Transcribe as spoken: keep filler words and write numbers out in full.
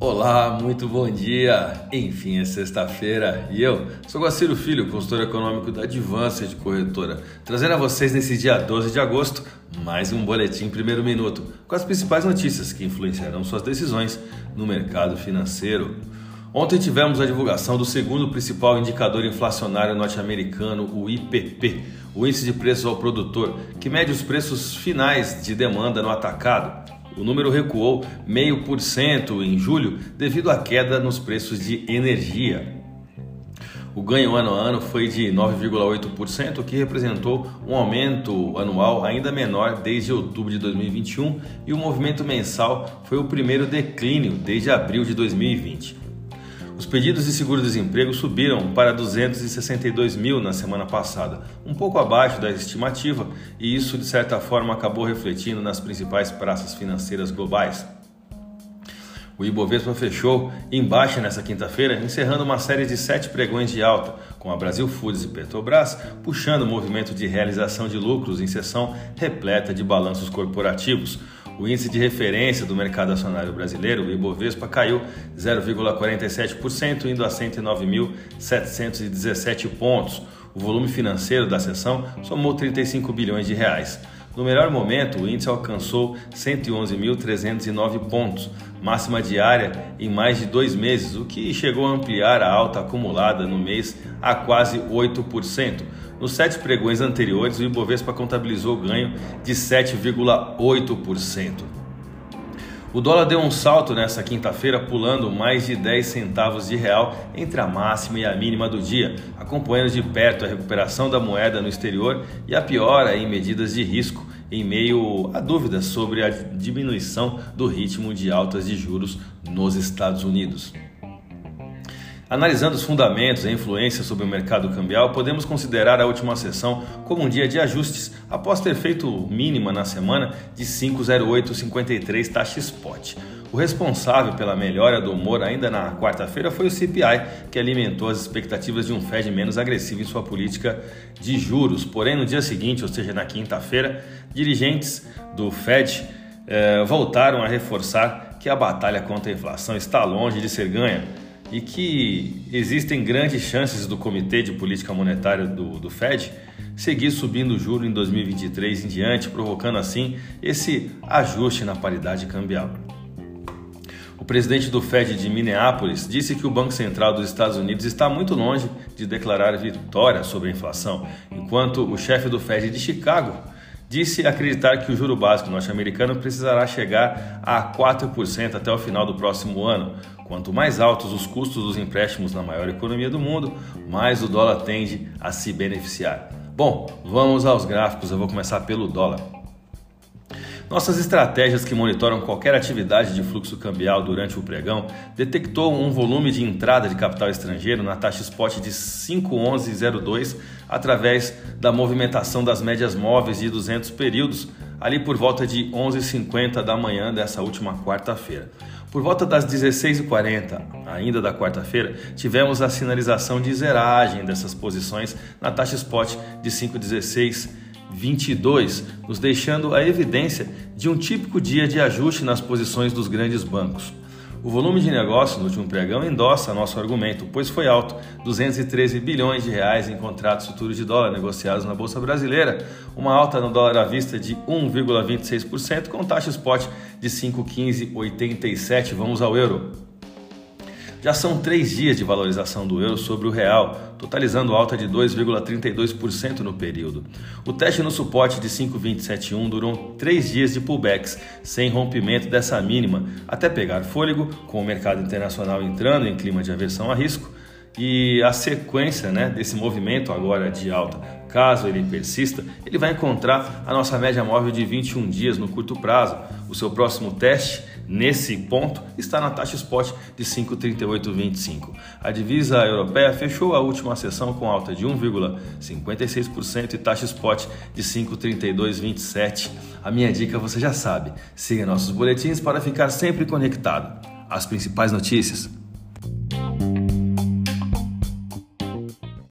Olá, muito bom dia! Enfim, é sexta-feira e eu sou Guaciro Filho, consultor econômico da Advantage Corretora, trazendo a vocês nesse dia doze de agosto mais um boletim primeiro minuto com as principais notícias que influenciarão suas decisões no mercado financeiro. Ontem tivemos a divulgação do segundo principal indicador inflacionário norte-americano, o I P P, o Índice de Preços ao Produtor, que mede os preços finais de demanda no atacado. O número recuou zero vírgula cinco por cento em julho devido à queda nos preços de energia. O ganho ano a ano foi de nove vírgula oito por cento, o que representou um aumento anual ainda menor desde outubro de dois mil e vinte e um, e o movimento mensal foi o primeiro declínio desde abril de dois mil e vinte. Os pedidos de seguro-desemprego subiram para duzentos e sessenta e dois mil na semana passada, um pouco abaixo da estimativa, e isso de certa forma acabou refletindo nas principais praças financeiras globais. O Ibovespa fechou em baixa nesta quinta-feira, encerrando uma série de sete pregões de alta, com a Brasil Foods e Petrobras puxando o movimento de realização de lucros em sessão repleta de balanços corporativos. O índice de referência do mercado acionário brasileiro, o Ibovespa, caiu zero vírgula quarenta e sete por cento, indo a cento e nove mil setecentos e dezessete pontos. O volume financeiro da sessão somou trinta e cinco bilhões de reais. No melhor momento, o índice alcançou cento e onze mil trezentos e nove pontos, máxima diária em mais de dois meses, o que chegou a ampliar a alta acumulada no mês a quase oito por cento. Nos sete pregões anteriores, o Ibovespa contabilizou ganho de sete vírgula oito por cento. O dólar deu um salto nesta quinta-feira, pulando mais de dez centavos de real entre a máxima e a mínima do dia, acompanhando de perto a recuperação da moeda no exterior e a piora em medidas de risco, em meio a dúvidas sobre a diminuição do ritmo de altas de juros nos Estados Unidos. Analisando os fundamentos e a influência sobre o mercado cambial, podemos considerar a última sessão como um dia de ajustes, após ter feito mínima na semana de cinco vírgula zero oito cinquenta e três taxa spot. O responsável pela melhora do humor ainda na quarta-feira foi o C P I, que alimentou as expectativas de um Fed menos agressivo em sua política de juros. Porém, no dia seguinte, ou seja, na quinta-feira, dirigentes do Fed eh, voltaram a reforçar que a batalha contra a inflação está longe de ser ganha e que existem grandes chances do Comitê de Política Monetária do, do Fed seguir subindo o juro em dois mil e vinte e três em diante, provocando assim esse ajuste na paridade cambial. O presidente do Fed de Minneapolis disse que o Banco Central dos Estados Unidos está muito longe de declarar vitória sobre a inflação, enquanto o chefe do Fed de Chicago disse acreditar que o juro básico norte-americano precisará chegar a quatro por cento até o final do próximo ano. Quanto mais altos os custos dos empréstimos na maior economia do mundo, mais o dólar tende a se beneficiar. Bom, vamos aos gráficos, eu vou começar pelo dólar. Nossas estratégias que monitoram qualquer atividade de fluxo cambial durante o pregão detectou um volume de entrada de capital estrangeiro na taxa spot de cinco vírgula onze zero dois através da movimentação das médias móveis de duzentos períodos, ali por volta de onze e cinquenta da manhã dessa última quarta-feira. Por volta das dezesseis e quarenta, ainda da quarta-feira, tivemos a sinalização de zeragem dessas posições na taxa spot de cinco vírgula dezesseis vinte e dois, nos deixando a evidência de um típico dia de ajuste nas posições dos grandes bancos. O volume de negócio no último pregão endossa nosso argumento, pois foi alto, duzentos e treze bilhões de reais em contratos futuros de dólar negociados na Bolsa Brasileira, uma alta no dólar à vista de um vírgula vinte e seis por cento com taxa spot de cinco vírgula quinze oitenta e sete. Vamos ao euro. Já são três dias de valorização do euro sobre o real, totalizando alta de dois vírgula trinta e dois por cento no período. O teste no suporte de cinco vírgula vinte e sete um durou três dias de pullbacks, sem rompimento dessa mínima, até pegar fôlego, com o mercado internacional entrando em clima de aversão a risco, e a sequência né, desse movimento agora de alta, caso ele persista, ele vai encontrar a nossa média móvel de vinte e um dias no curto prazo. O seu próximo teste nesse ponto está na taxa spot de cinco vírgula trinta e oito vinte e cinco. A divisa europeia fechou a última sessão com alta de um vírgula cinquenta e seis por cento e taxa spot de cinco vírgula trinta e dois vinte e sete. A minha dica você já sabe, siga nossos boletins para ficar sempre conectado. As principais notícias.